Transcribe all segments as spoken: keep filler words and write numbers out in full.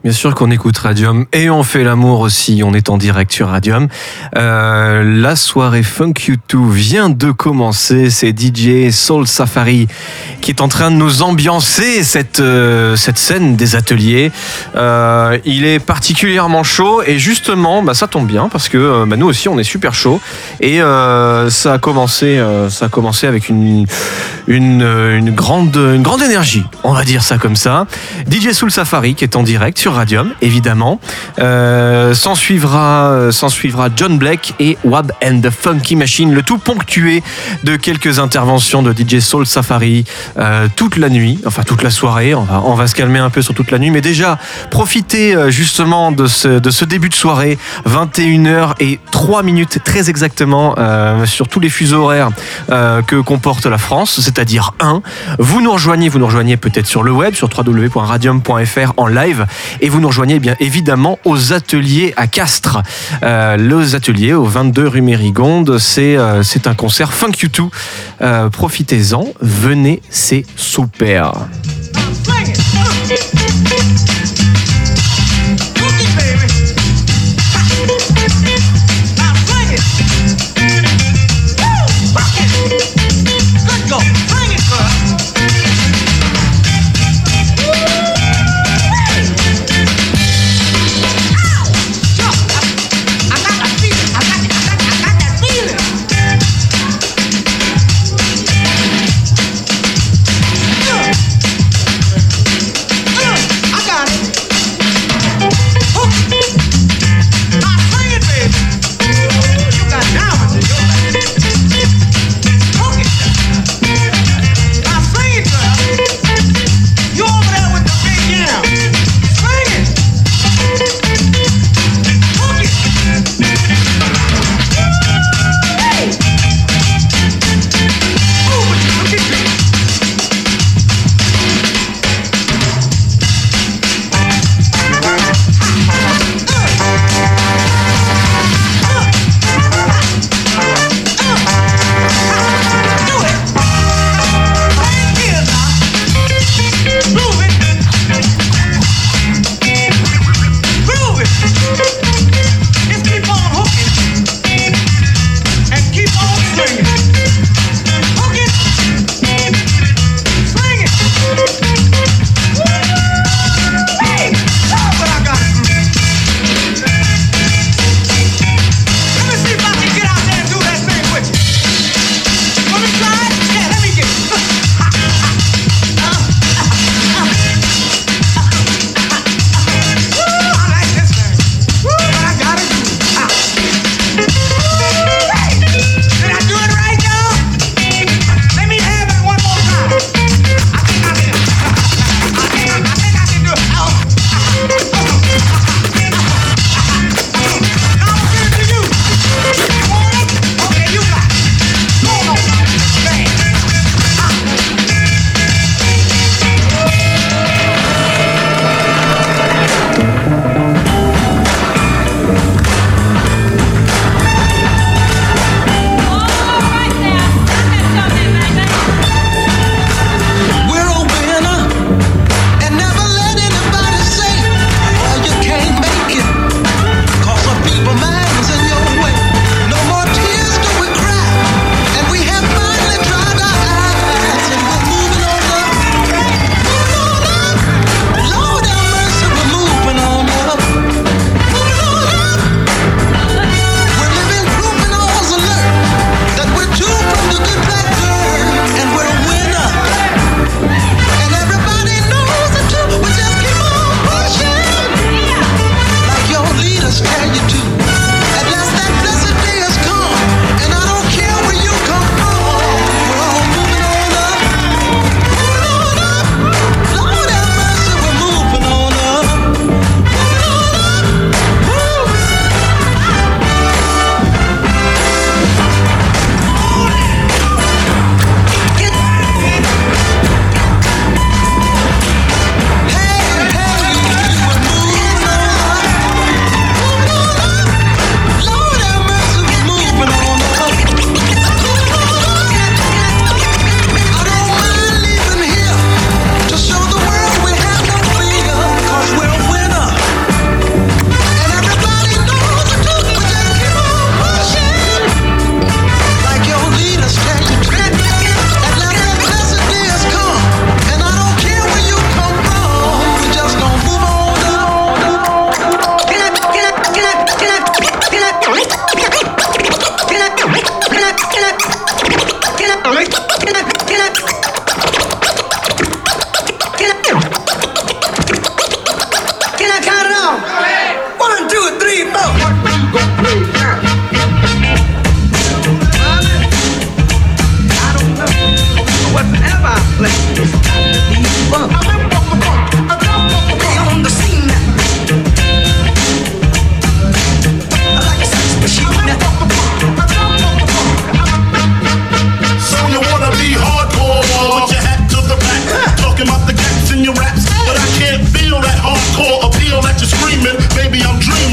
Bien sûr qu'on écoute Radium et on fait l'amour aussi, on est en direct sur Radium. Euh, la soirée Funk You deux vient de commencer, c'est D J Soul Safari qui est en train de nous ambiancer cette, euh, cette scène des ateliers. Euh, il est particulièrement chaud et justement, bah, ça tombe bien parce que euh, bah, nous aussi on est super chaud et euh, ça, a commencé, euh, ça a commencé avec une, une, une, grande, une grande énergie, on va dire ça comme ça. D J Soul Safari qui est en direct sur Radium, évidemment. Euh, s'en suivra, s'en suivra John Blake et Wab and the Funky Machine, le tout ponctué de quelques interventions de D J Soul Safari euh, toute la nuit, enfin toute la soirée. On va, on va se calmer un peu sur toute la nuit, mais déjà profitez euh, justement de ce, de ce début de soirée, vingt et une heures et trois minutes très exactement euh, sur tous les fuseaux horaires euh, que comporte la France, c'est-à-dire un. Vous nous rejoignez, vous nous rejoignez peut-être sur le web, sur w w w point radium point f r en live. Et vous nous rejoignez bien évidemment aux ateliers à Castres. Euh, les ateliers au vingt-deux rue Mérigonde, c'est, euh, c'est un concert Funk You deux. Euh, profitez-en, venez, c'est super. I got it.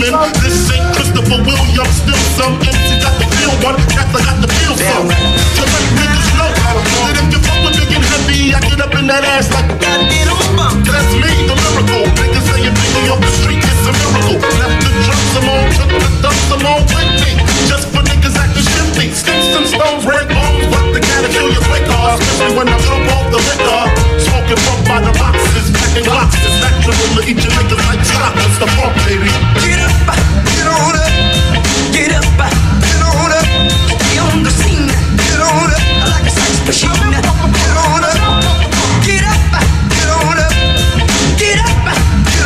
feeling. This ain't Christopher Williams, still some M C got the feel one, cats I got the feel some. To let niggas know that if you fuck with big and heavy, I get up in that ass like that's me, the miracle. Niggas say you biggie off the street, it's a miracle. Left the drums, I'm on, took the dust, I'm on with me. Just for niggas acting shifty. Sticks and stones, break bones, but they gotta kill you quicker. Especially when I jump off the liquor. Smoking funk by the boxes, packing boxes. Natural to eat your niggas like chocolates. The funk, baby. Get up, get on up. Get up, get on up. Be on the scene. Get on up, like a sex machine. Get on up. Get up, get on up. Get up,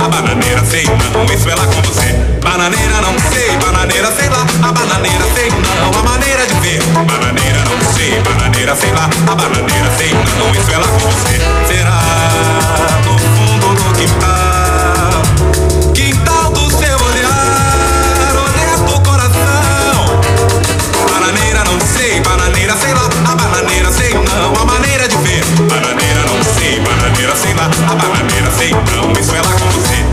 a bananeira sei não, isso é lá com você. Bananeira não sei, bananeira sei lá, a bananeira sei não, a maneira de ver. Bananeira não sei, bananeira sei lá, a bananeira sei não, isso é lá com você. Será no fundo do quintal, quintal do seu olhar, olhar do coração. Bananeira não sei, bananeira sei lá, a bananeira sei não, a maneira de ver. Bananeira não sei, bananeira sei lá, a bananeira sei não, isso é lá com você.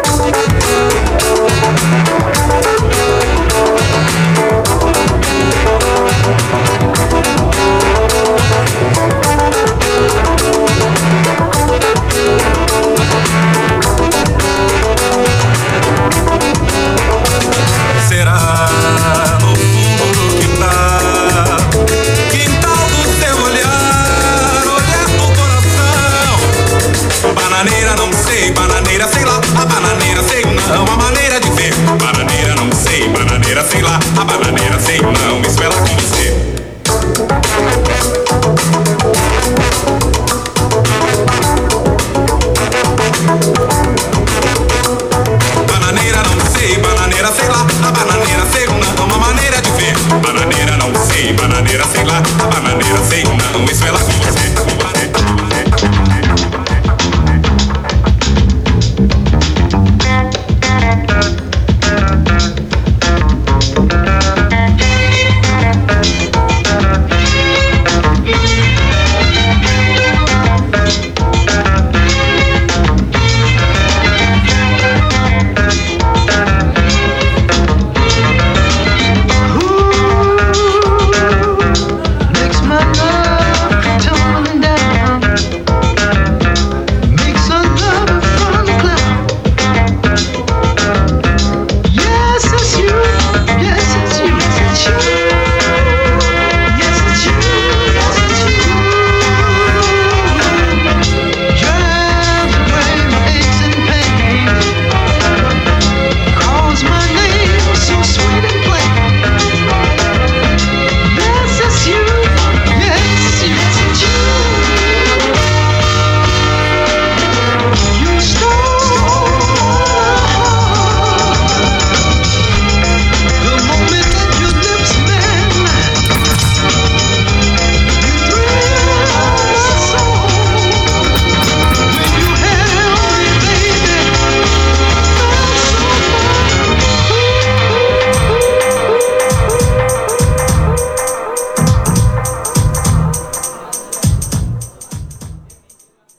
Será no fundo do quintal, quintal do seu olhar, olhar do coração. Bananeira não sei, bananeira sei lá, a bananeira sei não, a maneira de ver. Bananeira não sei, bananeira sei lá, a bananeira sei não, isso é lá com você.